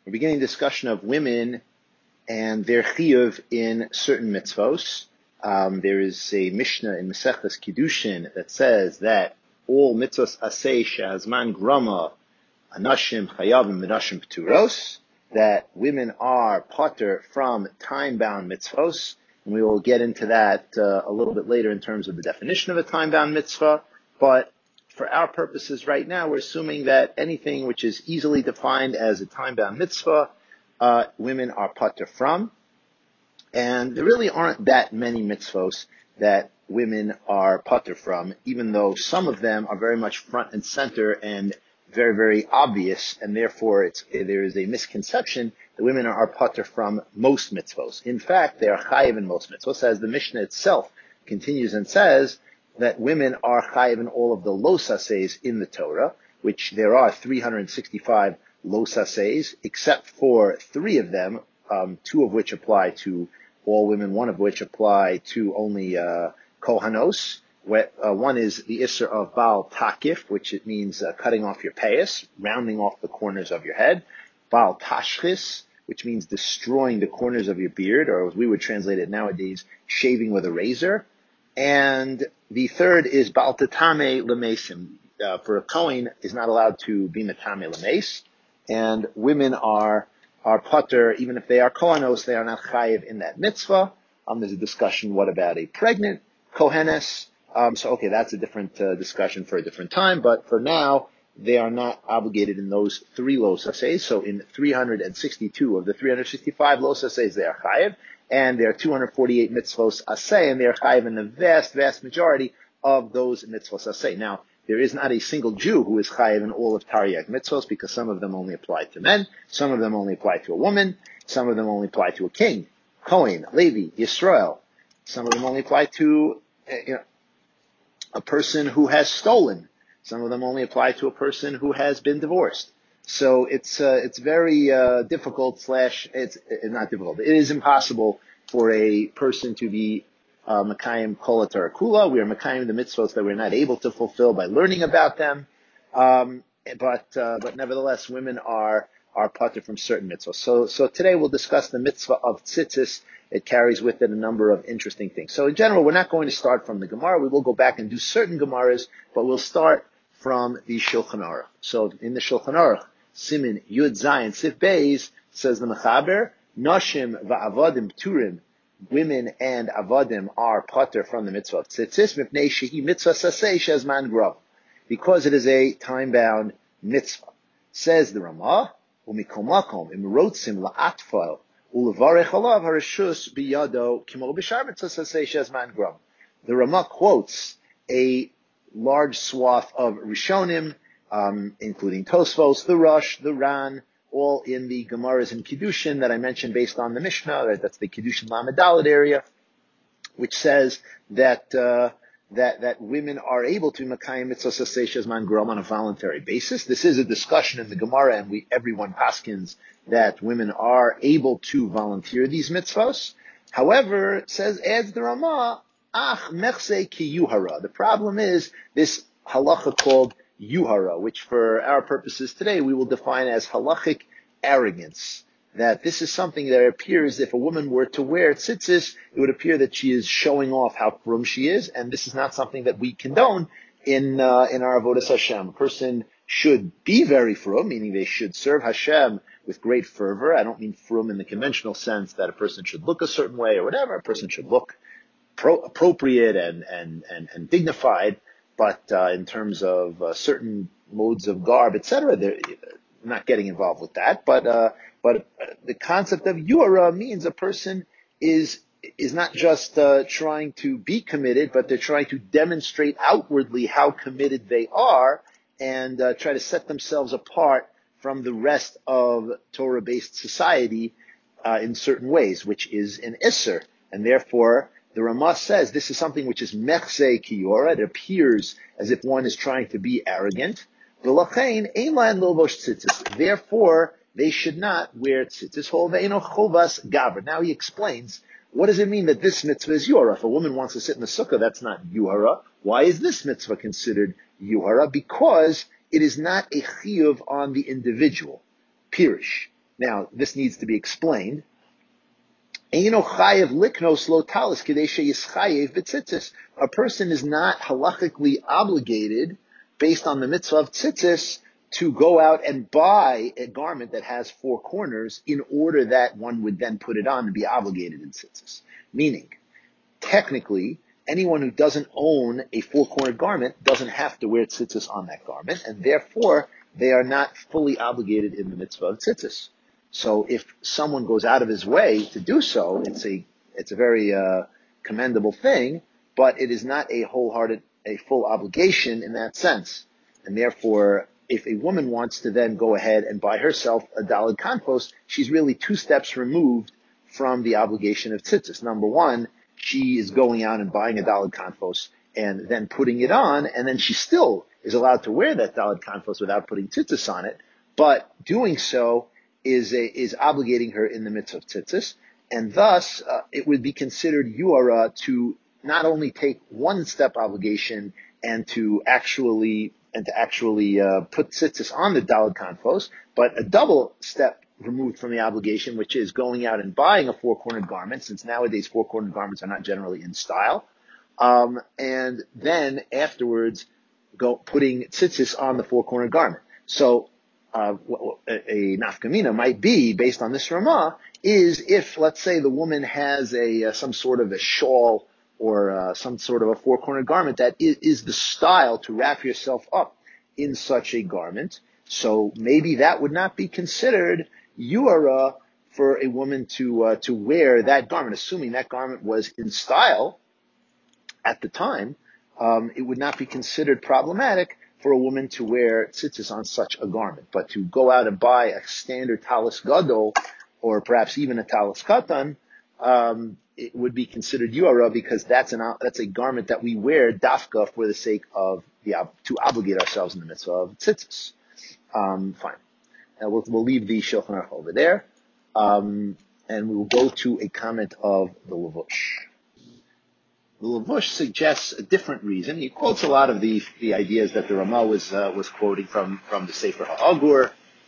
We're beginning discussion of women and their chiyuv in certain mitzvos. There is a Mishnah in Maseches Kiddushin that says that all mitzvos aseh shehazman grama anashim chayavim menashim pturos, that women are pater from time-bound mitzvos, and we will get into that a little bit later in terms of the definition of a time-bound mitzvah, but for our purposes right now, we're assuming that anything which is easily defined as a time-bound mitzvah, women are pater from. And there really aren't that many mitzvos that women are pater from, even though some of them are very much front and center and very, very obvious, and therefore there is a misconception that women are pater from most mitzvos. In fact, they are chayiv in most mitzvos, as the Mishnah itself continues and says that women are chayiv in all of the los aseis in the Torah, which there are 365 los aseis, except for 3 of them, 2 of which apply to all women, 1 of which apply to only kohanos. One is the isser of Baal Takif, which it means cutting off your payas, rounding off the corners of your head. Baal Tashchis, which means destroying the corners of your beard, or as we would translate it nowadays, shaving with a razor. And the third is Baal Tatame Lemesim. For a Kohen, is not allowed to be Matame Lemes, and women are pater, even if they are kohanos, they are not chayiv in that mitzvah. There's a discussion, what about a pregnant kohenes? Okay, that's a different discussion for a different time, but for now, they are not obligated in those 3 los aseis. So in 362 of the 365 los aseis, they are chayiv, and there are 248 mitzvos aseh, and they are chayiv in the vast, vast majority of those mitzvos aseh. Now, there is not a single Jew who is chayiv in all of Taryag mitzvos, because some of them only apply to men, some of them only apply to a woman, some of them only apply to a king, Kohen, Levi, Yisrael. Some of them only apply to a person who has stolen. Some of them only apply to a person who has been divorced. So it's very difficult. It's not difficult. It is impossible for a person to be Makayim Kol HaTorah Kula. We are Makayim the mitzvot that we're not able to fulfill by learning about them. But nevertheless, women are pater from certain mitzvahs. So today we'll discuss the mitzvah of tzitzis. It carries with it a number of interesting things. So in general, we're not going to start from the Gemara. We will go back and do certain Gemaras, but we'll start from the Shulchan Aruch. So in the Shulchan Aruch, Simin Yud Zayin Sif Beis, says the Mechaber, Nashim va'avadim turim, women and avadim are pater from the mitzvah of tzitzis, mipnei shehi mitzvah saseh shezman grav, because it is a time-bound mitzvah. Says the Ramah, u'mikol makom im rotzim la'atfal u'levarech alav harishus biyado kimo b'shar mitzvah saseh shezman grav. The Ramah quotes a large swath of Rishonim, including Tosfos, the Rosh, the Ran, all in the Gemaras and Kiddushin that I mentioned based on the Mishnah. Right? That's the Kiddushin Lamed Daled area, which says that women are able to Makayim Mitzvah Saseh Shezman Grom on a voluntary basis. This is a discussion in the Gemara, and everyone paskins that women are able to volunteer these mitzvahs. However, adds the Ramah, Ach mechse ki yuhara. The problem is this halacha called yuhara, which for our purposes today we will define as halachic arrogance. That this is something that appears, if a woman were to wear tzitzis, it would appear that she is showing off how frum she is, and this is not something that we condone in our avodas Hashem. A person should be very frum, meaning they should serve Hashem with great fervor. I don't mean frum in the conventional sense that a person should look a certain way or whatever. A person should look appropriate and dignified, but in terms of certain modes of garb, etc., they're not getting involved with that. But the concept of yuara means a person is not just trying to be committed, but they're trying to demonstrate outwardly how committed they are, and try to set themselves apart from the rest of Torah-based society in certain ways, which is an isser, and therefore the Ramah says this is something which is mechse kiyora. It appears as if one is trying to be arrogant. Therefore, they should not wear tzitzis. Now he explains, what does it mean that this mitzvah is yuhara? If a woman wants to sit in the sukkah, that's not yuhara. Why is this mitzvah considered yuhara? Because it is not a chiyuv on the individual. Pirish. Now, this needs to be explained. A person is not halachically obligated, based on the mitzvah of tzitzis, to go out and buy a garment that has four corners in order that one would then put it on and be obligated in tzitzis. Meaning, technically, anyone who doesn't own a four-cornered garment doesn't have to wear tzitzis on that garment, and therefore they are not fully obligated in the mitzvah of tzitzis. So if someone goes out of his way to do so, it's a very commendable thing, but it is not a full obligation in that sense. And therefore, if a woman wants to then go ahead and buy herself a daled kanfos, she's really two steps removed from the obligation of tzitzis. Number one, she is going out and buying a daled kanfos and then putting it on, and then she still is allowed to wear that daled kanfos without putting tzitzis on it, but doing so is obligating her in the mitzvah of tzitzis, and thus it would be considered yuara to not only take one step obligation and to actually put tzitzis on the daled kanfos, but a double step removed from the obligation, which is going out and buying a four-cornered garment, since nowadays four-cornered garments are not generally in style, and then afterwards putting tzitzis on the four-cornered garment. So a nafkamina might be, based on this Ramah, is if, let's say, the woman has some sort of a shawl or some sort of a four-cornered garment that is the style to wrap yourself up in such a garment. So maybe that would not be considered yuara for a woman to wear that garment, assuming that garment was in style at the time. It would not be considered problematic for a woman to wear tzitzis on such a garment. But to go out and buy a standard talis gadol, or perhaps even a talis katan, it would be considered yuara, because that's a garment that we wear dafka for the sake of to obligate ourselves in the mitzvah of tzitzis. Fine. Now we'll leave the Shulchan Aruch over there, and we will go to a comment of the Lavush. The Lavush suggests a different reason. He quotes a lot of the ideas that the Ramah was quoting from the Sefer HaAgur,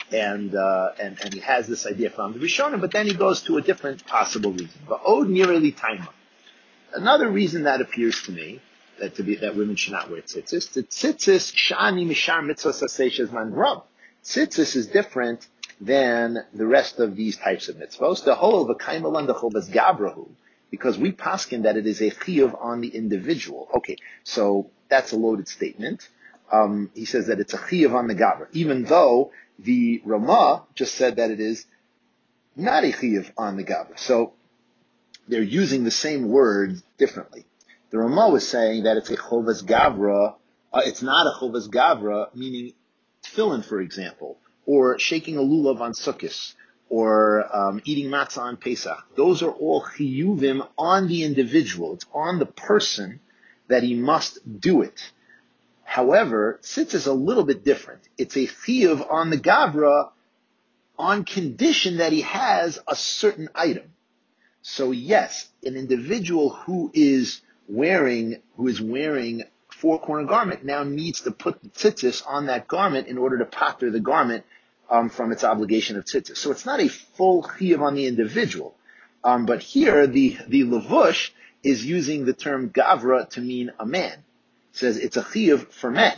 and he has this idea from the Rishonim, but then he goes to a different possible reason. Va'od nirei li taima. Another reason that appears to me that women should not wear tzitzis. The tzitzis shani mishar mitzvos aseh shezman rab. Tzitzis is different than the rest of these types of mitzvos. The whole of a kaimalan the chovas gabrahu, because we paskin that it is a chiyuv on the individual. Okay, so that's a loaded statement. He says that it's a chiyuv on the gabra, even though the Ramah just said that it is not a chiyuv on the gabra. So they're using the same word differently. The Ramah was saying that it's a chovas gavra. It's not a chovas gavra, meaning tefillin, for example, or shaking a lulav on Sukkos, or eating matzah on Pesach. Those are all chiyuvim on the individual. It's on the person that he must do it. However, tzitzis is a little bit different. It's a chiyuv on the gavra on condition that he has a certain item. So yes, an individual who is wearing four-corner garment now needs to put the tzitzis on that garment in order to pater the garment from its obligation of tzitzis. So it's not a full chiyuv on the individual. But here, the Lavush is using the term gavra to mean a man. It says it's a chiyuv for men.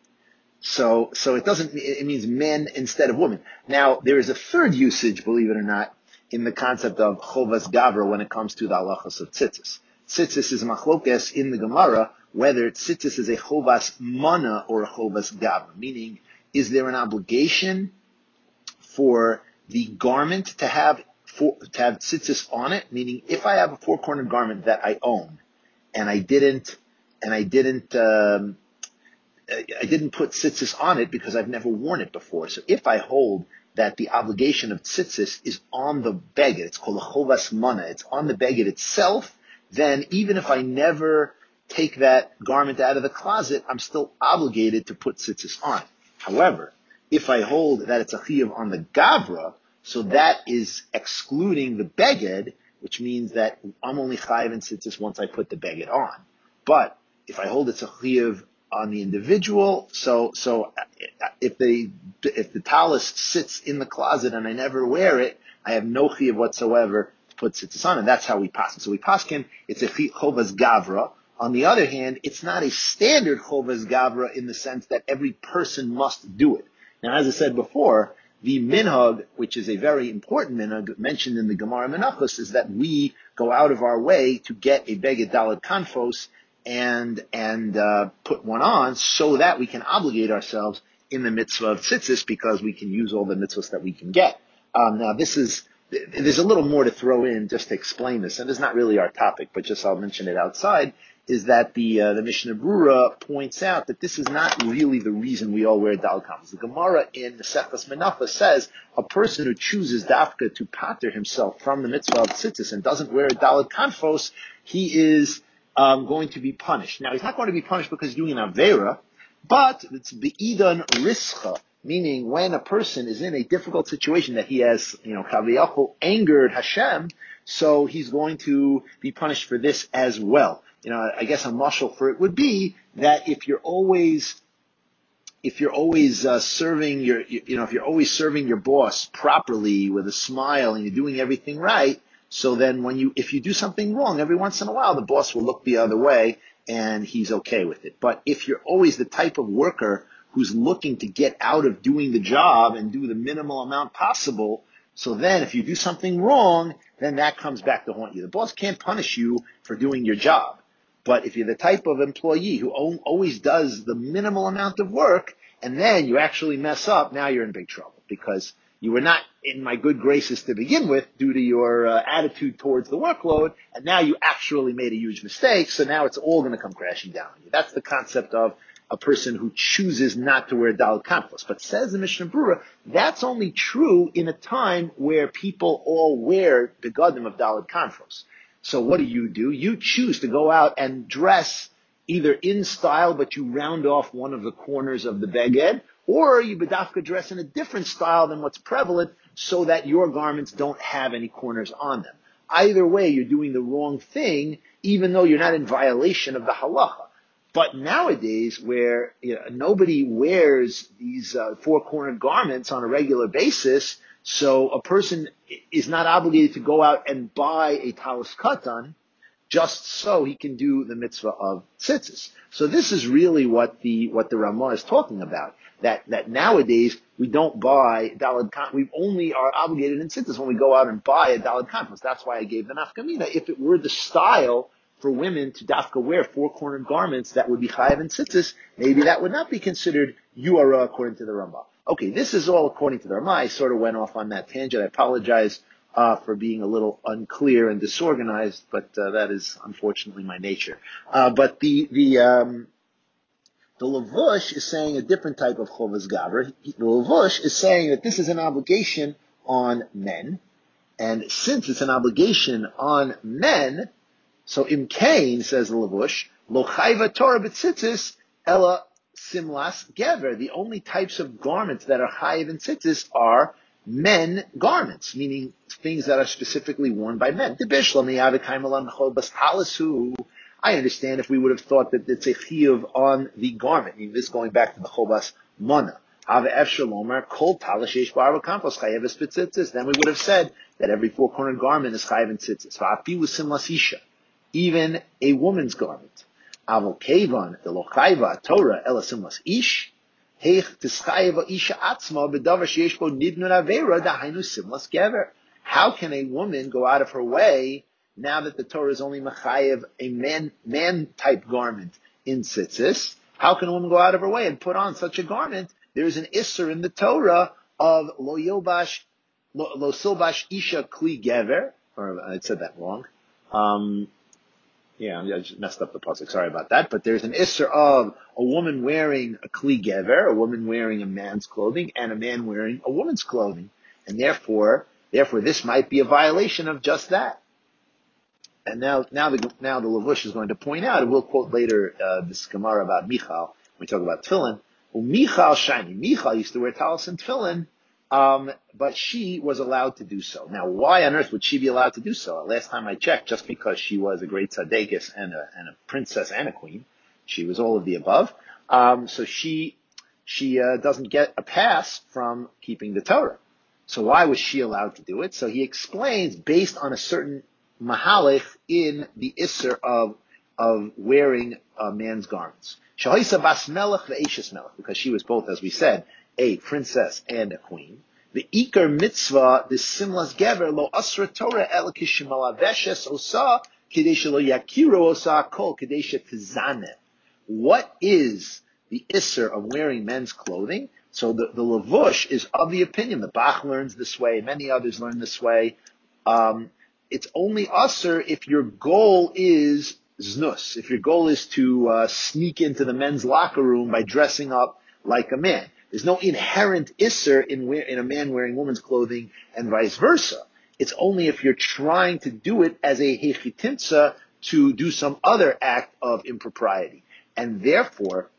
So it means men instead of women. Now, there is a third usage, believe it or not, in the concept of chovas gavra when it comes to the halachos of tzitzis. Tzitzis is machlokes in the Gemara whether tzitzis is a chovas mana or a chovas gavra, meaning, is there an obligation for the garment to have tzitzis on it? Meaning, if I have a four-cornered garment that I own and I didn't put tzitzis on it because I've never worn it before. So if I hold that the obligation of tzitzis is on the beged, it's called a chovas mana, it's on the beged itself, then even if I never take that garment out of the closet, I'm still obligated to put tzitzis on it. However, if I hold that it's a chiyuv on the gavra, so that is excluding the beged, which means that I'm only chayiv in tzitzis once I put the beged on. But if I hold it's a chiyuv on the individual. So if the talus sits in the closet and I never wear it, I have no chiyuv whatsoever to put tzitzis on, and that's how we paskin. So we paskin, it's a chovas gavra. On the other hand, it's not a standard chovas gavra in the sense that every person must do it. Now, as I said before, the minhag, which is a very important minhag mentioned in the Gemara Menachos, is that we go out of our way to get a beged daled kanfos and put one on so that we can obligate ourselves in the mitzvah of tzitzis because we can use all the mitzvahs that we can get. Now there's a little more to throw in just to explain this, and it's not really our topic, but just I'll mention it outside, is that the Mishnah Brura points out that this is not really the reason we all wear daled kanfos. The Gemara in Maseches Menachos says a person who chooses dafka to pater himself from the mitzvah of tzitzis and doesn't wear a daled kanfos, he is going to be punished. Now, he's not going to be punished because he's doing an avera, but it's be'idan rischa, meaning when a person is in a difficult situation that he has, kaviyachol, angered Hashem, so he's going to be punished for this as well. I guess a mashal for it would be that if you're always serving your boss properly with a smile and you're doing everything right, so then if you do something wrong, every once in a while, the boss will look the other way and he's okay with it. But if you're always the type of worker who's looking to get out of doing the job and do the minimal amount possible, so then if you do something wrong, then that comes back to haunt you. The boss can't punish you for doing your job. But if you're the type of employee who always does the minimal amount of work, and then you actually mess up, now you're in big trouble because you were not in my good graces to begin with due to your attitude towards the workload, and now you actually made a huge mistake, so now it's all going to come crashing down on you. That's the concept of a person who chooses not to wear daled kanfos. But says the Mishnah Brura, that's only true in a time where people all wear begadim of daled kanfos. So what do? You choose to go out and dress either in style, but you round off one of the corners of the beged, or you bedafka dress in a different style than what's prevalent so that your garments don't have any corners on them. Either way, you're doing the wrong thing, even though you're not in violation of the halacha. But nowadays, where nobody wears these four-cornered garments on a regular basis, so a person is not obligated to go out and buy a talus katan just so he can do the mitzvah of tzitzis. So this is really what the Ramah is talking about. That nowadays we don't buy daled kanfos. We only are obligated in tzitzis when we go out and buy a daled kanfos. That's why I gave the nafkamina. If it were the style for women to dafka wear four-cornered garments that would be chayav in tzitzis, maybe that would not be considered yuara according to the Ramah. Okay, this is all according to the Ramah. I sort of went off on that tangent. I apologize for being a little unclear and disorganized, but that is unfortunately my nature. But the Lavush is saying a different type of chovas gavra. The Lavush is saying that this is an obligation on men, and since it's an obligation on men, so imkain, says the Lavush, lo chayva Torah b'tzitzis ela simlas gever. The only types of garments that are chayiv in tzitzis are men garments, meaning things that are specifically worn by men. I understand if we would have thought that it's a chiyuv on the garment, I mean, this going back to the chobas mana. Then we would have said that every four-cornered garment is chayiv in tzitzis. Even a woman's garment. Aval kevan the lo chayva Torah ela simlas ish. How can a woman go out of her way now that the Torah is only mechayev a man type garment in tzitzis? How can a woman go out of her way and put on such a garment? There is an isser in the Torah of lo silbash isha kli gever, or I said that wrong. I just messed up the pasuk. Sorry about that. But there's an isser of a woman wearing a kli gever, a woman wearing a man's clothing, and a man wearing a woman's clothing, and therefore, this might be a violation of just that. And now the Lavush is going to point out, and we'll quote later this Gemara about Michal when we talk about tefillin. Well, Michal used to wear talis and tefillin. But she was allowed to do so. Now, why on earth would she be allowed to do so? Last time I checked, just because she was a great tzaddikus and a princess and a queen. She was all of the above. So she doesn't get a pass from keeping the Torah. So why was she allowed to do it? So he explains based on a certain mahalech in the Isser of wearing man's garments. Shahoisa bas melech ve'eshes melech, because she was both, as we said, a princess and a queen. The ikar mitzvah, the simlas gever lo asra Torah el kishimala osa kedei shelo yakiru osa kol kedei shetizaneh. What is the isser of wearing men's clothing? So the Lavush is of the opinion, the Bach learns this way, many others learn this way. It's only usser if your goal is znus, if your goal is to sneak into the men's locker room by dressing up like a man. There's no inherent isser in a man wearing woman's clothing and vice versa. It's only if you're trying to do it as a hechitimtza to do some other act of impropriety. And therefore,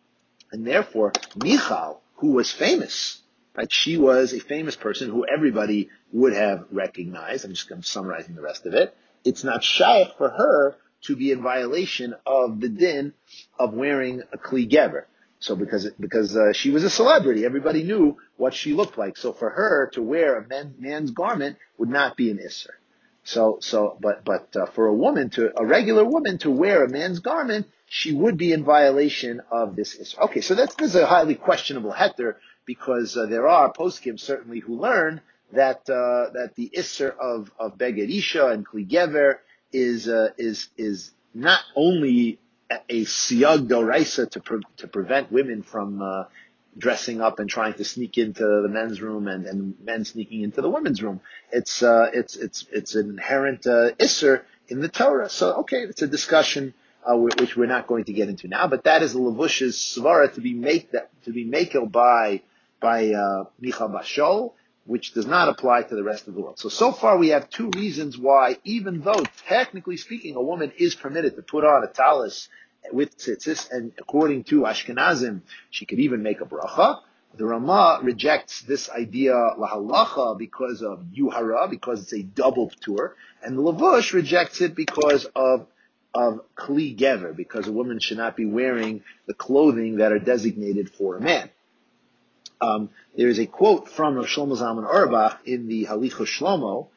Michal, who was famous, right? She was a famous person who everybody would have recognized. I'm just summarizing the rest of it. It's not shaykh for her to be in violation of the din of wearing a kli gever. So because she was a celebrity, everybody knew what she looked like. So for her to wear a man's garment would not be an isser. But for a regular woman to wear a man's garment, she would be in violation of this isser. Okay, so this is a highly questionable heter, because there are poskim certainly who learn that the isser of beged isha and kli gever is not only a siyag doraisa to prevent women from dressing up and trying to sneak into the men's room and men sneaking into the women's room. It's an inherent isser in the Torah. So okay, it's a discussion which we're not going to get into now, but that is the Levush's svara to be makel by Michal Bashol, which does not apply to the rest of the world. So far we have two reasons why, even though technically speaking a woman is permitted to put on a talis with tzitzis, and according to Ashkenazim, she could even make a bracha, the Ramah rejects this idea lahalacha because of yuhara, because it's a double ptur, and the Lavush rejects it because of kli gever, because a woman should not be wearing the clothing that are designated for a man. There is a quote from Rav Shlomo Zalman Auerbach in the Halichos Shlomo,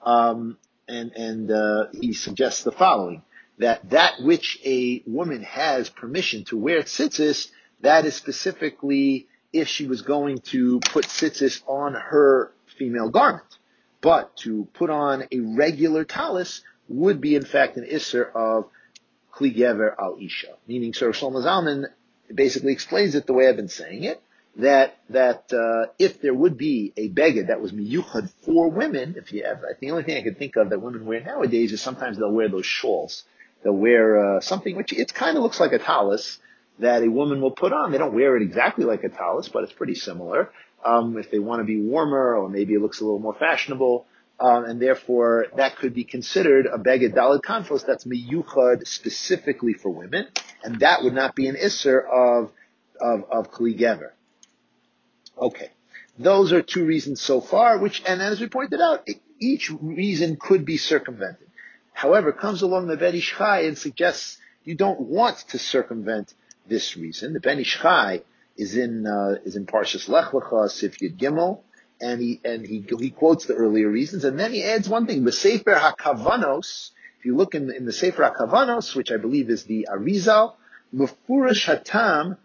and he suggests the following: that which a woman has permission to wear tzitzis, that is specifically if she was going to put tzitzis on her female garment. But to put on a regular talis would be in fact an isser of kli gever al isha. Meaning, Sir Shlomo Zalman basically explains it the way I've been saying it, that if there would be a beged that was miyuchad for women, the only thing I can think of that women wear nowadays is sometimes they'll wear those shawls. They'll wear something which it kind of looks like a talis that a woman will put on. They don't wear it exactly like a talis, but it's pretty similar. If they want to be warmer, or maybe it looks a little more fashionable, and therefore that could be considered a beged daled kanfos that's miyuchad specifically for women, and that would not be an isser of kli gever. Okay, those are two reasons so far, and as we pointed out, each reason could be circumvented. However, comes along the Ben Ish Chai and suggests you don't want to circumvent this reason. The Ben Ish Chai is in Parshas Lech Lecha, Sif Yud Gimel, and he quotes the earlier reasons, and then he adds one thing: the Sefer HaKavanos. If you look in the Sefer HaKavanos, which I believe is the Arizal, Mefurish Hatam.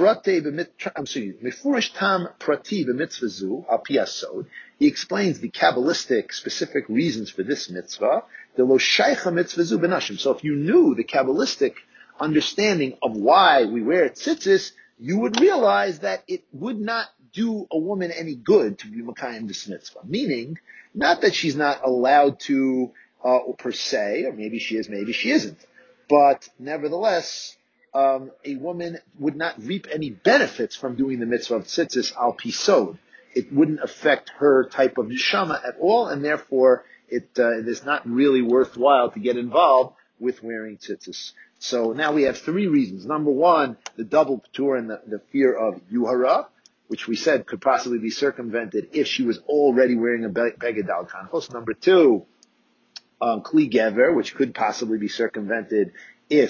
Mefurish tam prati b'mitzvah zu al pi hasod. He explains the Kabbalistic specific reasons for this mitzvah. The lo shaycha mitzvah zu b'nashim. So if you knew the Kabbalistic understanding of why we wear tzitzis, you would realize that it would not do a woman any good to be makayim this mitzvah. Meaning, not that she's not allowed to per se, or maybe she is, maybe she isn't, but nevertheless, a woman would not reap any benefits from doing the mitzvah of tzitzis al pisod. It wouldn't affect her type of neshama at all, and therefore it is not really worthwhile to get involved with wearing tzitzis. So now we have three reasons. Number one, the double ptur and the fear of yuhara, which we said could possibly be circumvented if she was already wearing a beged dal kanfos. Number two, kli gever, which could possibly be circumvented if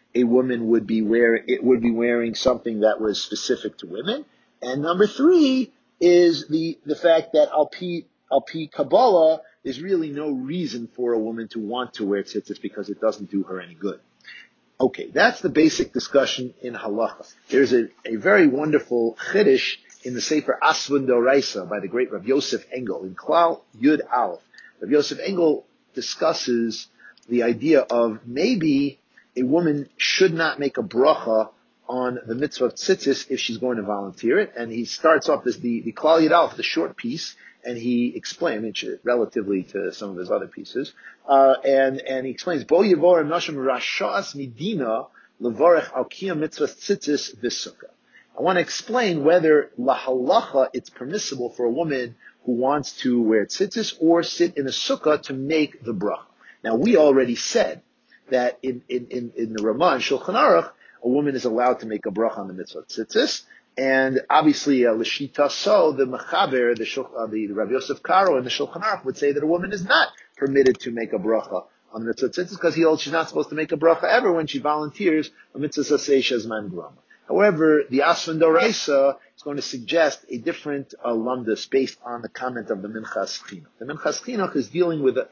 a woman would be wearing something that was specific to women. And number three is the fact that al pi Kabbalah, there's really no reason for a woman to want to wear tzitzis because it doesn't do her any good. Okay, that's the basic discussion in halacha. There's a very wonderful chiddush in the Sefer Asvun Doraisa by the great Rav Yosef Engel in Klal Yud Aleph. Rav Yosef Engel discusses the idea of maybe a woman should not make a bracha on the mitzvah of tzitzis if she's going to volunteer it. And he starts off the Klal Yud Aleph, the short piece, and he explains, relatively to some of his other pieces, and he explains, Bo Yevorem Nashim Rashas Midina Levarech Al Kiyam Mitzvah Tzitzis V'Sukkah. I want to explain whether lahalacha it's permissible for a woman who wants to wear tzitzis or sit in a sukkah to make the bracha. Now we already said that in the Ramah and Shulchan Aruch, a woman is allowed to make a bracha on the mitzvah of tzitzis. And obviously, l'shita so the mechaber, the Rav Yosef Karo and the Shulchan Aruch would say that a woman is not permitted to make a bracha on the mitzvah tzitzis because he holds she's not supposed to make a bracha ever when she volunteers a mitzvah sasei shezman grama. However, the Asvan Doraisa is going to suggest a different lumdus based on the comment of the Minchas Chinuch. The Minchas Chinuch is dealing with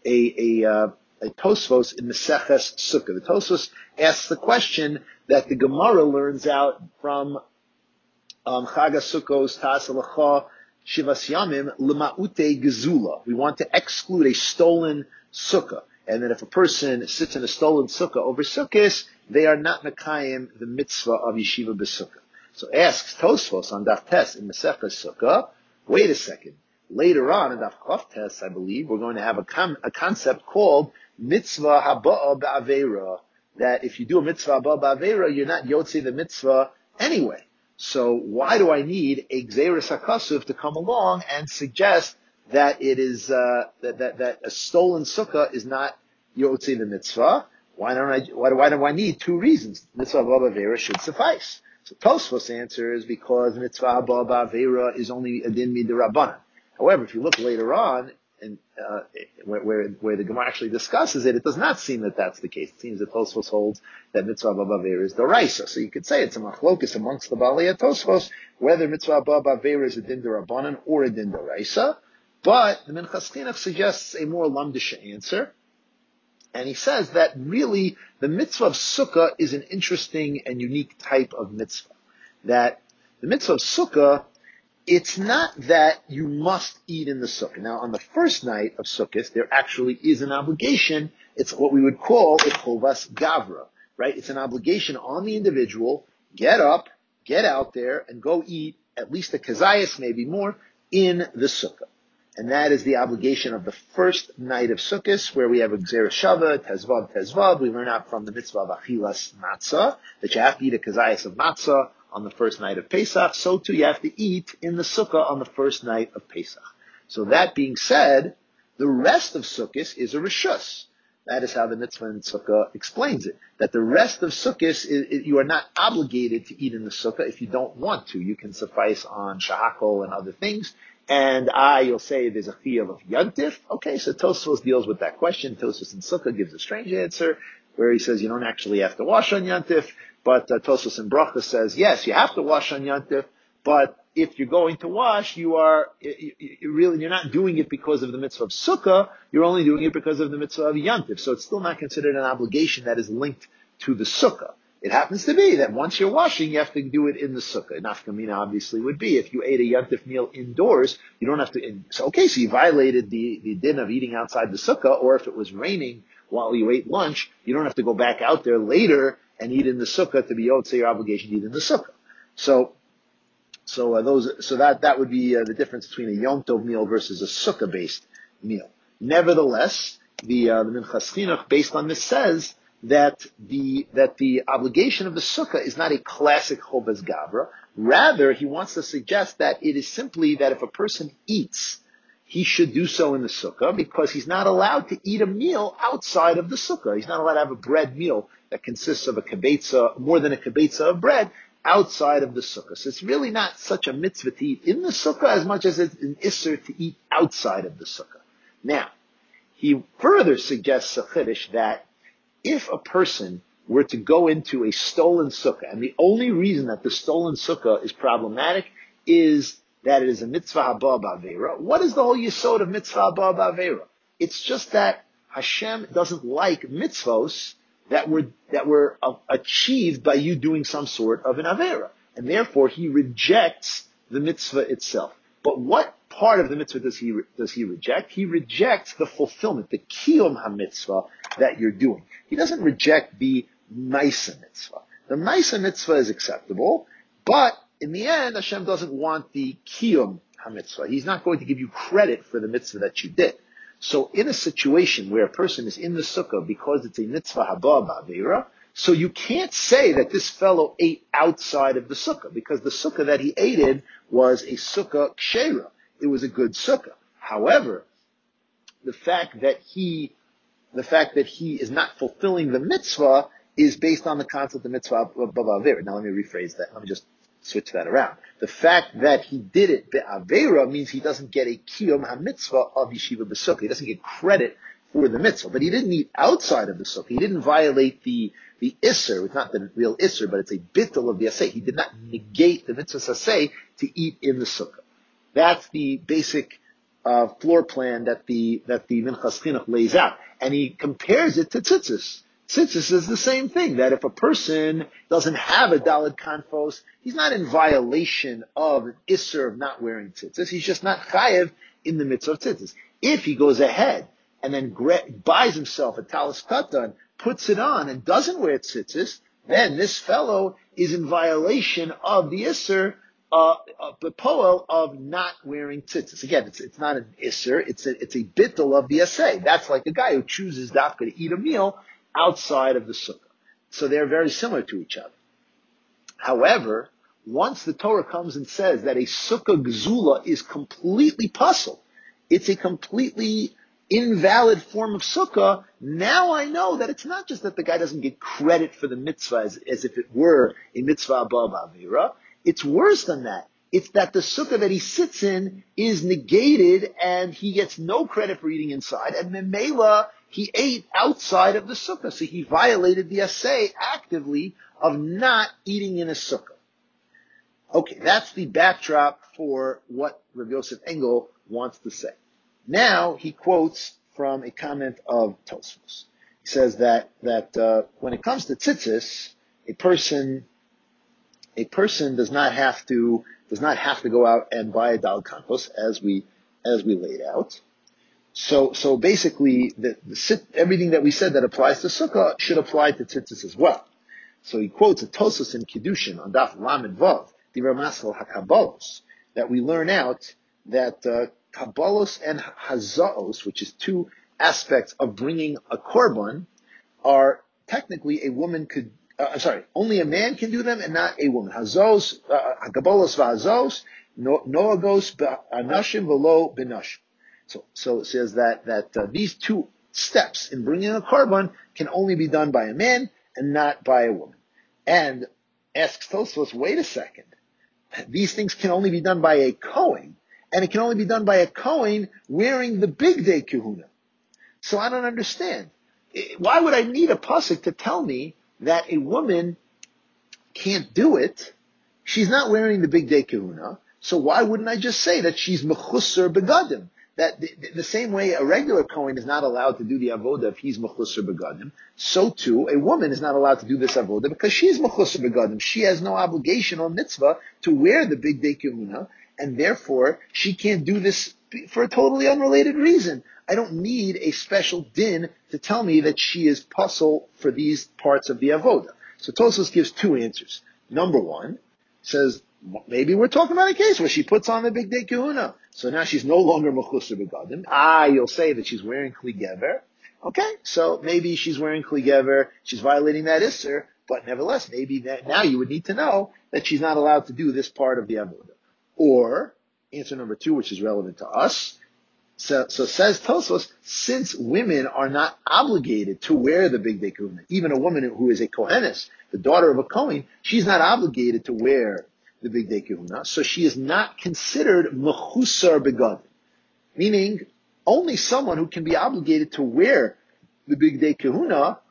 a Tosfos in Meseches Sukkah. The Tosfos asks the question that the Gemara learns out from Chag HaSukkos Tas Halacha Shivas Yamim L'Ma'ute Gezula. We want to exclude a stolen sukkah, and that if a person sits in a stolen sukkah over Sukkos, they are not mekayim the mitzvah of yeshiva b'sukkah. So asks Tosfos on Daf Tes in Masechah Sukkah. Wait a second. Later on in Daf Chof Tes, I believe, we're going to have a concept called mitzvah haba'a ba'avera. That if you do a mitzvah haba'a ba'avera, you're not yotze the mitzvah anyway. So why do I need a Gzeirus HaKasuv to come along and suggest that it is that a stolen sukkah is not Yotze the mitzvah? Why do I need two reasons? Mitzvah Haba B'Avera should suffice. So Tosfos answers because mitzvah Haba B'Avera is only a din midrabanan. However, if you look later on, and where the Gemara actually discusses it, it does not seem that that's the case. It seems that Tosfos holds that mitzvah b'avera is doraisa. So you could say it's a machlokus amongst the Baalei Tosfos whether mitzvah b'avera is a din derabanan or a din doraisa. But the Minchas Chinuch suggests a more lumdisha answer, and he says that really the mitzvah of sukkah is an interesting and unique type of mitzvah. That the mitzvah of sukkah, it's not that you must eat in the sukkah. Now, on the first night of Sukkot, there actually is an obligation. It's what we would call a chovas gavra, right? It's an obligation on the individual. Get up, get out there, and go eat at least a kazayas, maybe more, in the sukkah. And that is the obligation of the first night of Sukkot, where we have a Gzeirah Shava, Tezvav. We learn out from the mitzvah of achilas matzah, that you have to eat a kazayas of matzah on the first night of Pesach. So too you have to eat in the sukkah on the first night of Pesach. So that being said, the rest of Sukkot is a reshus. That is how the mitzvah in sukkah explains it. That the rest of Sukkot, you are not obligated to eat in the sukkah if you don't want to. You can suffice on shahakol and other things. And you'll say there's a chiyuv of yantif. Okay, so Tosfos deals with that question. Tosfos in sukkah gives a strange answer where he says you don't actually have to wash on yantif. But Tosfos in Bracha says, yes, you have to wash on Yantif, but if you're going to wash, you're not doing it because of the mitzvah of Sukkah, you're only doing it because of the mitzvah of Yantif. So it's still not considered an obligation that is linked to the Sukkah. It happens to be that once you're washing, you have to do it in the Sukkah. Nafkamina obviously would be, if you ate a Yantif meal indoors, you don't have to, so you violated the din of eating outside the Sukkah, or if it was raining while you ate lunch, you don't have to go back out there later and eat in the sukkah to be yotze your obligation to eat in the sukkah. So that would be the difference between a Yom Tov meal versus a sukkah based meal. Nevertheless, the Minchas Chinuch based on this says that the obligation of the sukkah is not a classic chovas gavra. Rather, he wants to suggest that it is simply that if a person eats, he should do so in the sukkah because he's not allowed to eat a meal outside of the sukkah. He's not allowed to have a bread meal that consists of a kibetza, more than a kibetza of bread, outside of the sukkah. So it's really not such a mitzvah to eat in the sukkah as much as it's an isser to eat outside of the sukkah. Now, he further suggests a chiddush that if a person were to go into a stolen sukkah, and the only reason that the stolen sukkah is problematic is that it is a mitzvah haba ba'avera. What is the whole yesod of mitzvah haba ba'avera? It's just that Hashem doesn't like mitzvos that were achieved by you doing some sort of an avera, and therefore He rejects the mitzvah itself. But what part of the mitzvah does he reject? He rejects the fulfillment, the kiyum ha-mitzvah that you're doing. He doesn't reject the Maisa mitzvah. The Maisa mitzvah is acceptable, but in the end, Hashem doesn't want the kiyum ha-mitzvah. He's not going to give you credit for the mitzvah that you did. So in a situation where a person is in the sukkah because it's a mitzvah haba ba'avera, so you can't say that this fellow ate outside of the sukkah, because the sukkah that he ate in was a sukkah kshera. It was a good sukkah. However, the fact that he is not fulfilling the mitzvah is based on the concept of mitzvah b'avera. Now let me rephrase that. Let me just switch that around. The fact that he did it be'avera means he doesn't get a kiyum ha-mitzvah of yeshiva b'sukkah. He doesn't get credit for the mitzvah. But he didn't eat outside of the sukkah. He didn't violate the isser. It's not the real isser, but it's a bittul of the asay. He did not negate the mitzvah asay to eat in the sukkah. That's the basic floor plan that the Minchas Chinuch lays out. And he compares it to tzitzis. Tzitzis is the same thing, that if a person doesn't have a daled kanfos, he's not in violation of an isser of not wearing tzitzis. He's just not chayev in the mitzvah of tzitzis. If he goes ahead and then buys himself a talis katan, puts it on, and doesn't wear tzitzis, then this fellow is in violation of the isser the poel of not wearing tzitzis. Again, it's not an isser, it's a bittul of the asay. That's like a guy who chooses dafka to eat a meal outside of the sukkah. So they're very similar to each other. However, once the Torah comes and says that a sukkah gzula is completely puzzle, it's a completely invalid form of sukkah, now I know that it's not just that the guy doesn't get credit for the mitzvah as if it were a mitzvah above avera. It's worse than that. It's that the sukkah that he sits in is negated and he gets no credit for eating inside, and memela, he ate outside of the sukkah. So he violated the asay actively of not eating in a sukkah. Okay, that's the backdrop for what Rav Yosef Engel wants to say. Now he quotes from a comment of Tosfos. He says that when it comes to tzitzis, a person does not have to go out and buy a dal kanfos as we laid out. So basically, everything that we said that applies to sukkah should apply to tzitzis as well. So he quotes a Tosfos in Kiddushin on Daf Lamed Vav, Divrei Maskal HaKabalos, that we learn out that Kabbalos and Hazaos, which is two aspects of bringing a korban, are technically a woman could. Only a man can do them and not a woman. Hazos, Kabbalos v'Hazos, Noagos b'Anashim v'lo b'Nashim. So it says that these two steps in bringing a korban can only be done by a man and not by a woman. And asks Tosfos, wait a second, these things can only be done by a Kohen, and it can only be done by a Kohen wearing the big day kahuna. So I don't understand. Why would I need a pasuk to tell me that a woman can't do it? She's not wearing the big day kahuna, so why wouldn't I just say that she's mechusser begadim? That the same way a regular Kohen is not allowed to do the avodah if he's mechusser begadim, so too a woman is not allowed to do this avodah because she's mechusser begadim. She has no obligation or mitzvah to wear the big day kahuna, and therefore she can't do this for a totally unrelated reason. I don't need a special din to tell me that she is puzzle for these parts of the avodah. So Tosfos gives two answers. Number one says, maybe we're talking about a case where she puts on the big day kahuna. So now she's no longer mechusser begadim. You'll say that she's wearing kli gever. Okay, so maybe she's wearing kli gever, she's violating that isser, but nevertheless, maybe now you would need to know that she's not allowed to do this part of the avodah. Or, answer number two, which is relevant to us, so says Tosfos, since women are not obligated to wear the big day kahuna, even a woman who is a kohenes, the daughter of a kohen, she's not obligated to wear the big day kahuna, so she is not considered mechusar begadim, meaning only someone who can be obligated to wear the big day kahuna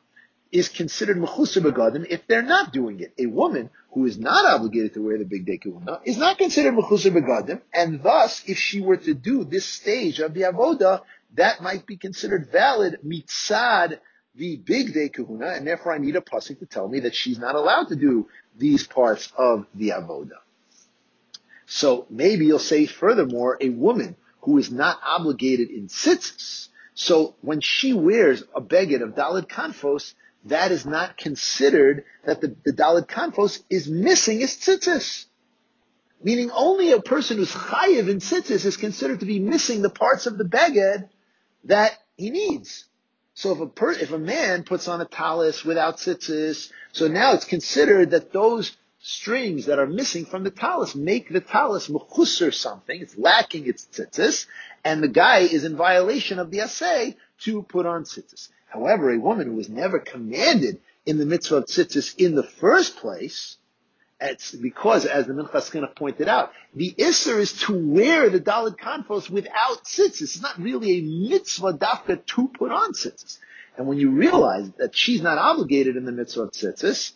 is considered mechusar begadim if they're not doing it. A woman who is not obligated to wear the big day kahuna is not considered mechusar begadim, and thus, if she were to do this stage of the avoda, that might be considered valid mitzad the big day kahuna, and therefore I need a pasuk to tell me that she's not allowed to do these parts of the avoda. So maybe you'll say furthermore, a woman who is not obligated in tzitzis, so when she wears a beged of Daled Kanfos, that is not considered that the Daled Kanfos is missing its tzitzis. Meaning only a person who's chayiv in tzitzis is considered to be missing the parts of the beged that he needs. So if a man puts on a talis without tzitzis, so now it's considered that those strings that are missing from the talis make the talis mechusar something, it's lacking its tzitzis, and the guy is in violation of the asay to put on tzitzis. However, a woman who was never commanded in the mitzvah of tzitzis in the first place, it's because, as the Minchas Chinuch pointed out, the Isser is to wear the Daled Kanfos without tzitzis. It's not really a mitzvah dafka to put on tzitzis. And when you realize that she's not obligated in the mitzvah of tzitzis,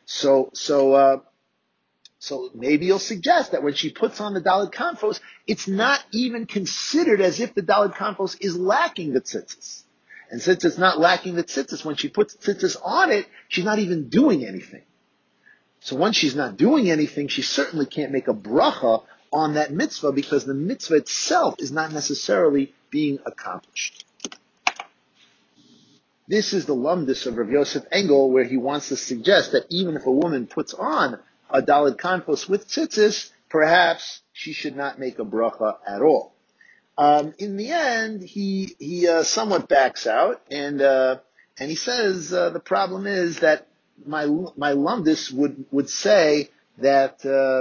so maybe you'll suggest that when she puts on the Daled Kanfos, it's not even considered as if the Daled Kanfos is lacking the tzitzis. And since it's not lacking the tzitzis, when she puts tzitzis on it, she's not even doing anything. So once she's not doing anything, she certainly can't make a bracha on that mitzvah because the mitzvah itself is not necessarily being accomplished. This is the lumdus of Rav Yosef Engel, where he wants to suggest that even if a woman puts on a Daled Kanfos with tzitzis, perhaps she should not make a bracha at all. In the end, he somewhat backs out, and he says the problem is that my lumdus would say that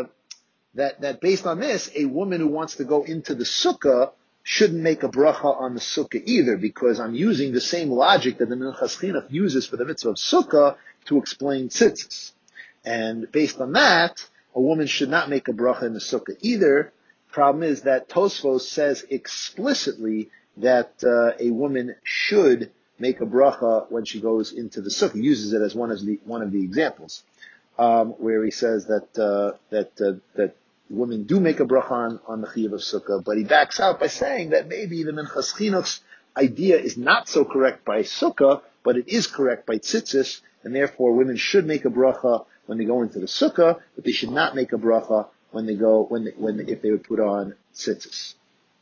based on this, a woman who wants to go into the sukkah shouldn't make a bracha on the sukkah either, because I'm using the same logic that the Minchas Chinuch uses for the mitzvah of sukkah to explain tzitzis. And based on that, a woman should not make a bracha in the sukkah either. Problem is that Tosfos says explicitly that a woman should make a bracha when she goes into the sukkah. He uses it as one of the examples, where he says that women do make a bracha on the chiyuv of sukkah, but he backs out by saying that maybe the Minchas Chinuch's idea is not so correct by sukkah, but it is correct by tzitzis, and therefore women should make a bracha when they go into the sukkah, but they should not make a bracha if they would put on tzitzis.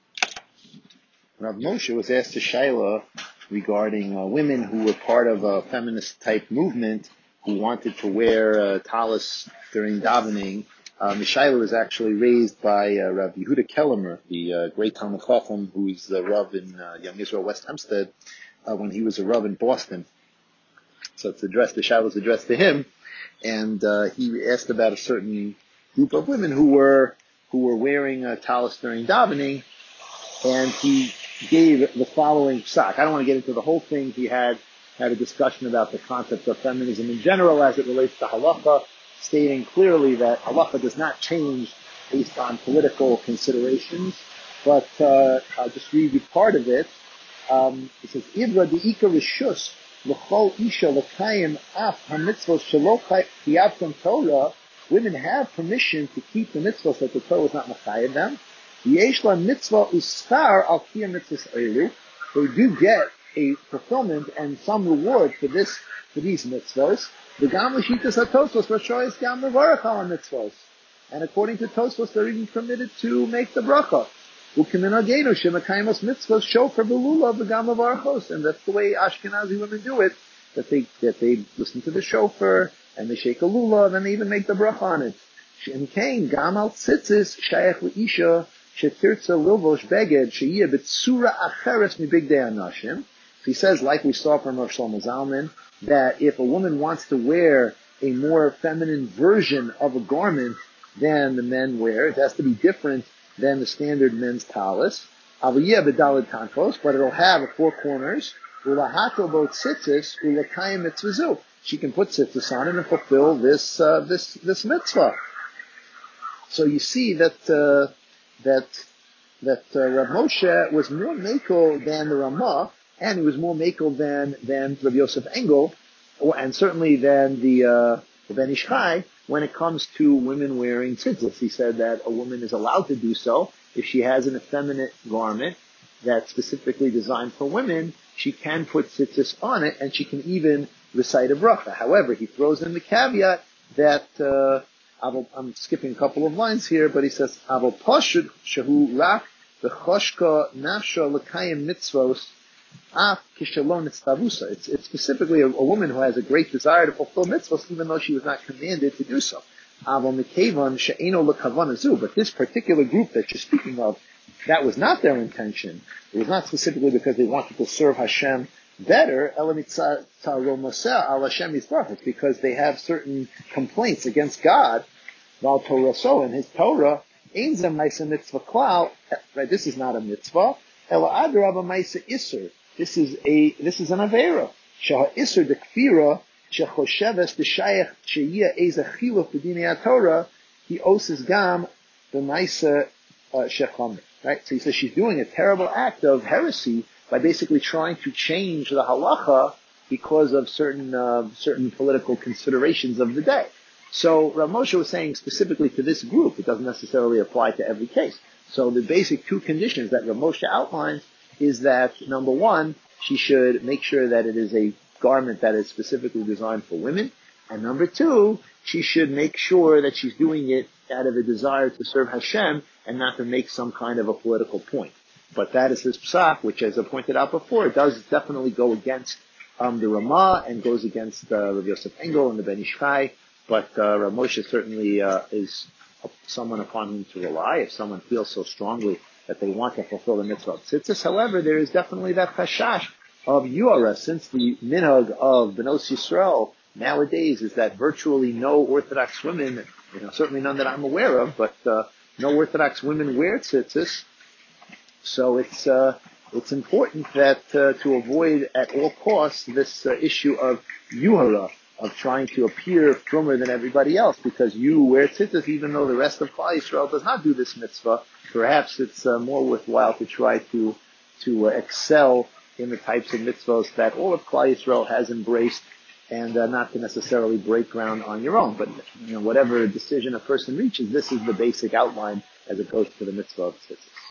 Rav Moshe was asked to Shaila regarding women who were part of a feminist type movement who wanted to wear talis during davening. The Shaila was actually raised by Rav Yehuda Kellemer, the great Talmid Chacham, who is the Rav in Young Israel West Hempstead, when he was a Rav in Boston. So the Shaila was addressed to him, and he asked about a certain group of women who were wearing talis during davening, and he gave the following psak. I don't want to get into the whole thing. He had a discussion about the concept of feminism in general as it relates to halacha, stating clearly that halacha does not change based on political considerations. But I'll just read you part of it. It says, "Ivra de'ika rishus l'chol isha l'kayim af hamitzvos shelo chiyavtam Torah." Women have permission to keep the mitzvahs that the Torah was not mechayev them. Yesh la mitzvah uschar al kiyam mitzvahs elu. They do get a fulfillment and some reward for these mitzvahs. The gam l'shitas ha-tosfos v'shoyes gam levarach al mitzvahs. And according to Tosfos, they're even permitted to make the bracha. U'kiminagenu shemekayimos mitzvahs shofar v'lulav v'gam levarachos. And that's the way Ashkenazi women do it. That they listen to the shofar, and they shake a lulav, and they even make the bracha on it. Shem kain gamal tzitzis shayach leisha shetirtza lilvosh beged sheyeh b'tzura acheres mibigdei anashim. He says, like we saw from Rav Shlomo Zalman, that if a woman wants to wear a more feminine version of a garment than the men wear, it has to be different than the standard men's talis. Aviyeh b'daled kanfos, but it'll have four corners. Ulahato bo tzitzis ulakayim mitzvazu. She can put tzitzis on it and fulfill this mitzvah. So you see that Rav Moshe was more mekel than the Ramah, and he was more mekel than Rav Yosef Engel, and certainly then the Ben Ish Chai, when it comes to women wearing tzitzis, he said that a woman is allowed to do so if she has an effeminate garment that's specifically designed for women. She can put tzitzis on it, and she can even recite a bracha. However, he throws in the caveat that I'm skipping a couple of lines here, but he says, "Aval pashut shehu rak v'choshka nafsha l'kayim mitzvos af kishalon itztavusa." It's specifically a woman who has a great desire to fulfill mitzvos, even though she was not commanded to do so. Aval mikevan she'eno l'kavan azu. But this particular group that you're speaking of, that was not their intention. It was not specifically because they wanted to serve Hashem better. It's because they have certain complaints against God. Val Torah, so in his Torah, right? This is not a mitzvah. This is an avera. Shah iser de kfira shechosheves de shayach sheyia eza chiluf b'dinei Torah he oses gam b'maisa shecham. Right? So he says she's doing a terrible act of heresy by basically trying to change the halacha because of certain political considerations of the day. So Rav Moshe was saying specifically to this group, it doesn't necessarily apply to every case. So the basic two conditions that Rav Moshe outlines is that, number one, she should make sure that it is a garment that is specifically designed for women, and number two, she should make sure that she's doing it out of a desire to serve Hashem and not to make some kind of a political point. But that is his psak, which, as I pointed out before, does definitely go against the Ramah and goes against Rav Yosef Engel and the Ben Ish Chai. But Rav Moshe certainly is someone upon whom to rely if someone feels so strongly that they want to fulfill the mitzvah of tzitzis. However, there is definitely that chashash of yuara, since the minhag of Benos Yisrael nowadays is that virtually no Orthodox women, certainly none that I'm aware of, but no Orthodox women wear tzitzis. So it's important that to avoid at all costs this issue of yuhara, of trying to appear frummer than everybody else because you wear tzitzis even though the rest of Klal Yisrael does not do this mitzvah. Perhaps it's more worthwhile to try to excel in the types of mitzvahs that all of Klal Yisrael has embraced, and not to necessarily break ground on your own. But whatever decision a person reaches, this is the basic outline as opposed to the mitzvah of tzitzis.